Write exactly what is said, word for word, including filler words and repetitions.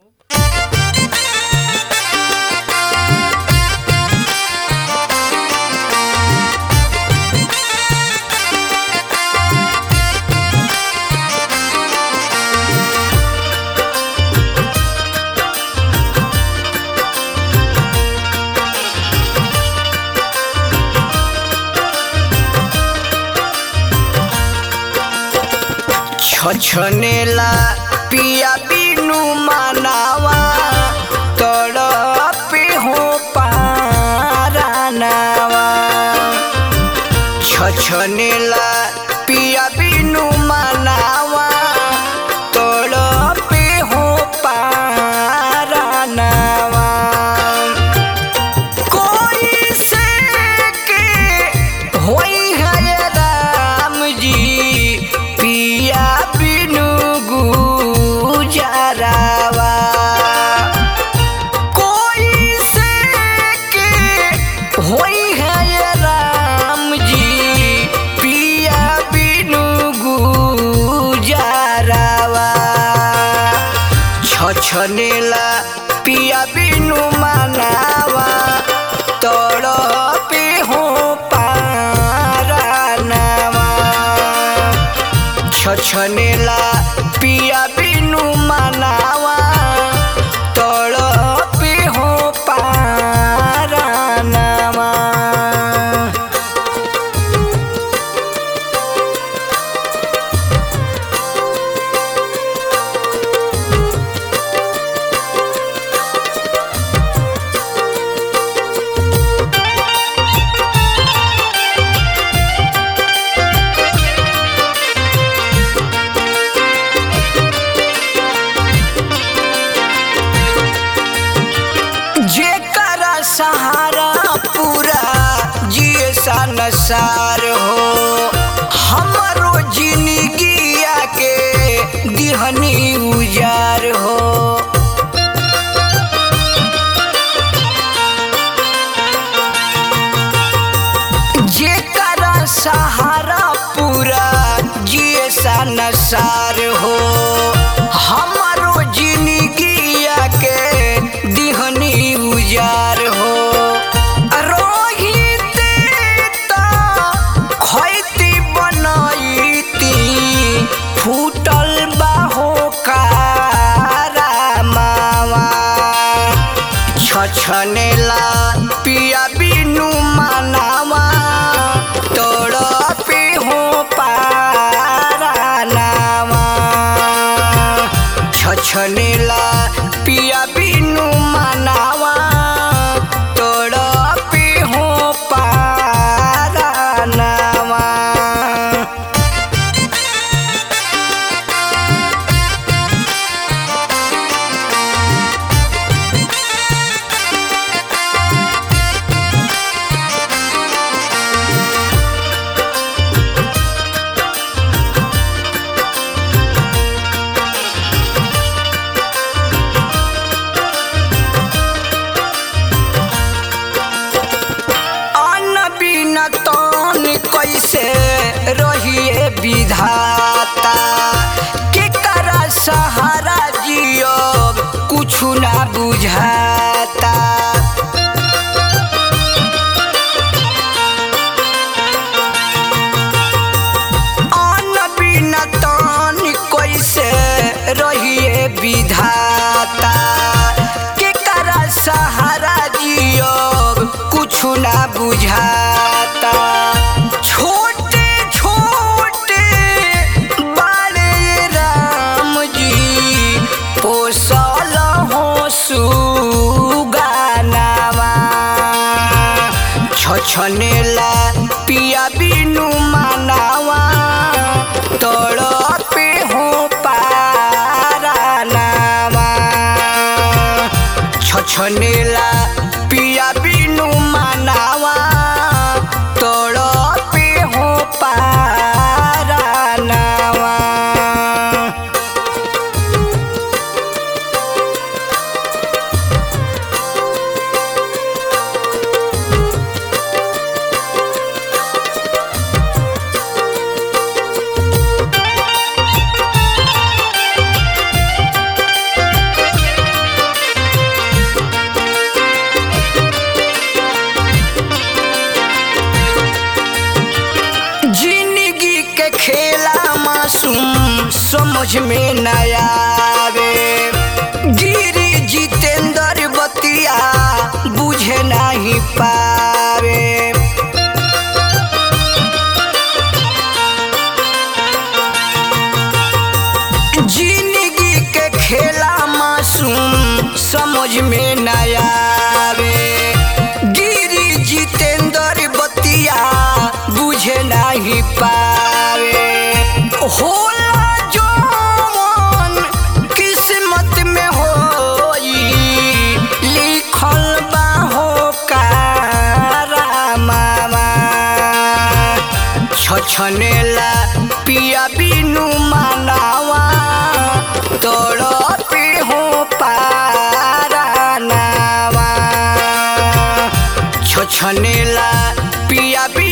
छछनेला पिया बिनु मानावा तड़पे हो पारानावा। छछनेला पिया बिनु मानावा तड़पे हो पारानावा। कोई से के होई है राम जी पिया बिनु गुजरावा। कोई से के होई है राम जी पिया बिनु गुजरावा। छछनेला पिया बिनु मानावा तड़पे हो पारानावा। छछनेला पिया बिनु मानावा तड़पे हो पारानावा। जेकरा सहारा पूरा जिए संसार हो हमरो जिंदगिया के दिहनी उजार हो। जेकरा सहारा पूरा जिए संसार हो हमरो जिंदगिया के दिहनी उजार हो। रोहिते ता खैती बनैती फूटल बाहो कारामावा। छछनेला पिया बिनु मानावा तड़पे हो पारानावा। छछनेला पिया बिनु मानावा तड़पे हो पारानावा। कैसे रहिए विधाता केकरा सहारा जियब कुछु ना बुझाता। अन्न बिना तन कैसे रहिए विधाता केकरा सहारा जियब कुछु ना बुझाता। छोटे छोटे बाले राम जी पोसल हो सुगानावा। छछनेला पिया बिनु मानावा तड़पे हो पारानावा। छछनेला पिया बिनु मानावा तड़पे हो पारानावा। समझ में न आवे। गिरी जितेंद्र बतिया बुझे नहीं पावे। जिंदगी के खेला मासूम समझ में न आवे। गिरी जितेंद्र बतिया बुझे नहीं पावे। होला जौन किस्मत में होई लिखल बा हो करामावा। छछनेला पिया बिनु मानावा तड़पे हो पारानावा। छछनेला पिया